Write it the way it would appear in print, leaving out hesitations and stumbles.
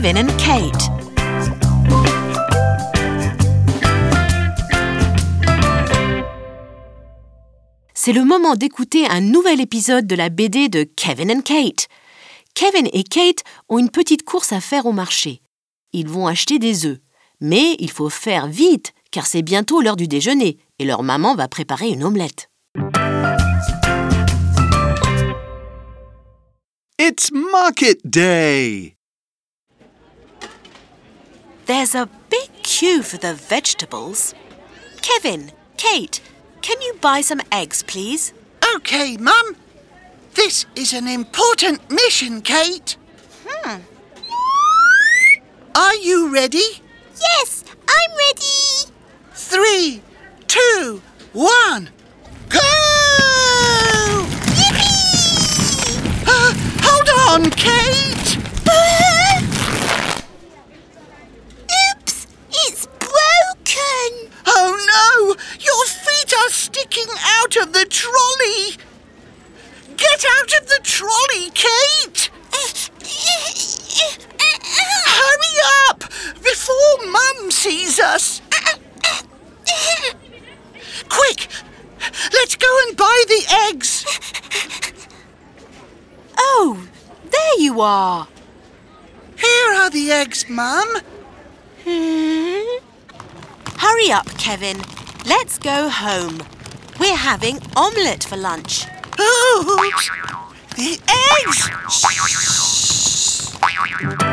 Kevin and Kate. C'est le moment d'écouter un nouvel épisode de la BD de Kevin and Kate. Kevin et Kate ont une petite course à faire au marché. Ils vont acheter des œufs. Mais il faut faire vite, car c'est bientôt l'heure du déjeuner et leur maman va préparer une omelette. It's market day! There's a big queue for the vegetables. Kevin, Kate, can you buy some eggs, please? OK, Mum. This is an important mission, Kate. Are you ready? Yes, I'm ready. 3, 2, 1, go! Yippee! Hold on, Kate! Oops, it's broken. Oh no! Your feet are sticking out of the trolley! Get out of the trolley, Kate! Hurry up! Before Mum sees us! Quick! Let's go and buy the eggs! Oh, there you are. Here are the eggs, Mum. Hurry up, Kevin. Let's go home. We're having omelette for lunch. Oops! The eggs! Shh.